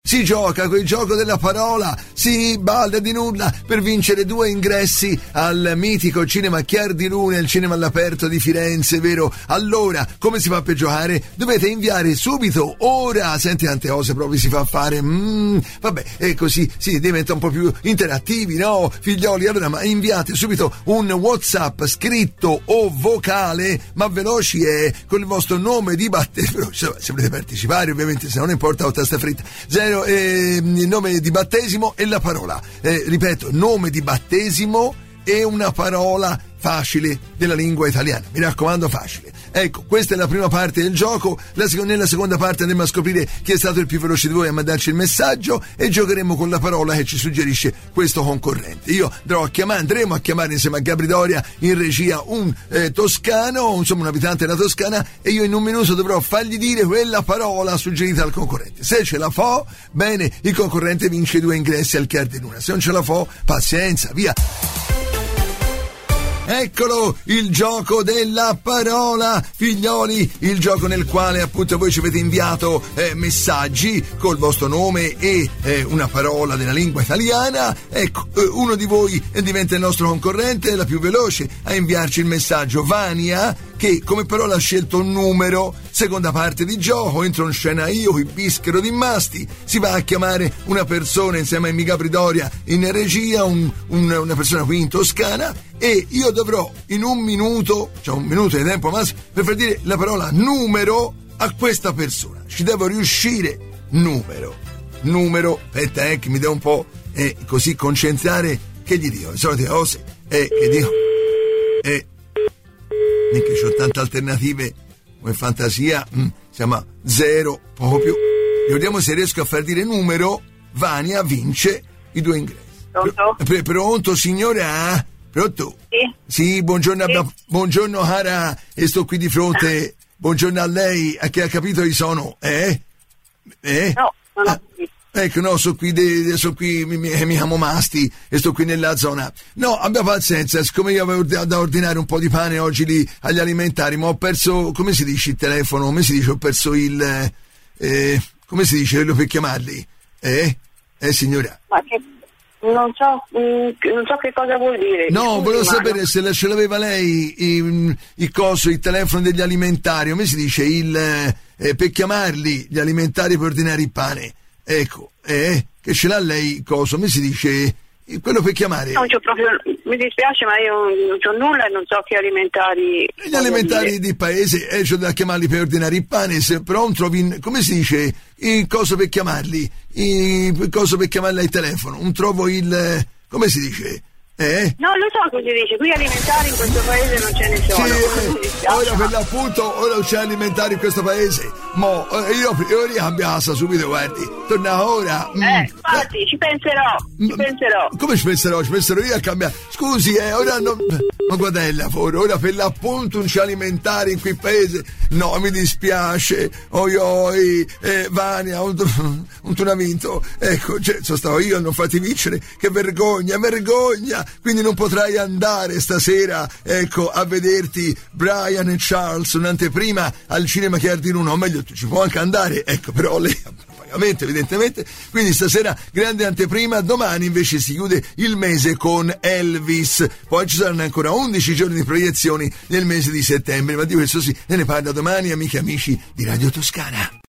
si gioca col gioco della parola, si balla di nulla per vincere 2 ingressi al mitico Cinema Chiar di Luna, il cinema all'aperto di Firenze, vero? Allora, come si fa per giocare? Dovete inviare subito, ora, senti tante cose proprio si fa fare, vabbè, e così si diventa un po' più interattivi, no? Figlioli, allora ma inviate subito un WhatsApp scritto o vocale, ma veloci e con il vostro nome di battesimo, se volete partecipare ovviamente, se non importa o testa fritta, il nome di battesimo e la parola, ripeto, nome di battesimo e una parola facile della lingua italiana, mi raccomando, facile. Ecco, questa è la prima parte del gioco. Nella seconda parte andremo a scoprire chi è stato il più veloce di voi a mandarci il messaggio e giocheremo con la parola che ci suggerisce questo concorrente. Io andremo a chiamare insieme a Gabri Doria in regia un toscano, insomma un abitante della Toscana, e io in un minuto dovrò fargli dire quella parola suggerita al concorrente. Se ce la fa, bene, il concorrente vince 2 ingressi al Chiar di Luna. Se non ce la fa, pazienza, via. Eccolo, il gioco della parola, figlioli, il gioco nel quale appunto voi ci avete inviato messaggi col vostro nome e una parola della lingua italiana. Ecco, uno di voi diventa il nostro concorrente, la più veloce a inviarci il messaggio, Vania, che come parola ha scelto un numero. Seconda parte di gioco, entro in scena io, qui bischero di masti, si va a chiamare una persona insieme a Gabri Doria in regia, una persona qui in Toscana, e io dovrò in un minuto, cioè 1 minuto di tempo massimo, per far dire la parola numero a questa persona. Ci devo riuscire. Numero, aspetta che mi devo un po' così concentrare, che gli dico, le solite cose, che dico, neanche c'ho tante alternative come fantasia, siamo 0, poco più. Vediamo se riesco a far dire numero. Vania vince i 2 ingressi. Pronto? Pronto, signora? Pronto? Sì, buongiorno, sì. Buongiorno cara, e sto qui di fronte. Buongiorno a lei, a che ha capito chi sono? No, non ho capito. Ecco, no, sono qui, mi chiamo Masti e sto qui nella zona. No, abbia pazienza, siccome io avevo da ordinare un po' di pane oggi lì agli alimentari, ma ho perso, come si dice il telefono? Come si dice? Ho perso il, come si dice quello per chiamarli? Signora? Ma che, non so che cosa vuol dire. No, volevo sapere se ce l'aveva lei il coso, il telefono degli alimentari, come si dice? Per chiamarli, gli alimentari per ordinare il pane. Ecco, che ce l'ha lei il coso, come si dice? Quello per chiamare. No, mi dispiace, ma io non so nulla e non so che alimentari. Gli alimentari di paese, c'ho da chiamarli per ordinare il pane, se però non trovi, come si dice, il coso per chiamarli, il coso per chiamarli al telefono, non trovo il, come si dice? No, lo so cosa si dice, qui alimentari in questo paese non ce ne sono. Sì, ora per l'appunto, ora c'è alimentari in questo paese, mo io ricambio casa subito, guardi, torna ora. Infatti, ci penserò. Come ci penserò? Ci penserò io a cambiare. Scusi, ora non. Ma guarda il lavoro, ora per l'appunto non c'è alimentari in quel paese. No, mi dispiace. Vania, un tunamento. Ecco, sono stato io a non farti vincere. Che vergogna. Quindi non potrai andare stasera, ecco, a vederti Brian e Charles, un'anteprima al Cinema Chiar di Luna. O meglio, tu ci puoi anche andare, ecco, però lei pagamento evidentemente. Quindi stasera grande anteprima, domani invece si chiude il mese con Elvis. Poi ci saranno ancora 11 giorni di proiezioni nel mese di settembre, ma di questo sì, ne parla domani, amiche e amici di Radio Toscana.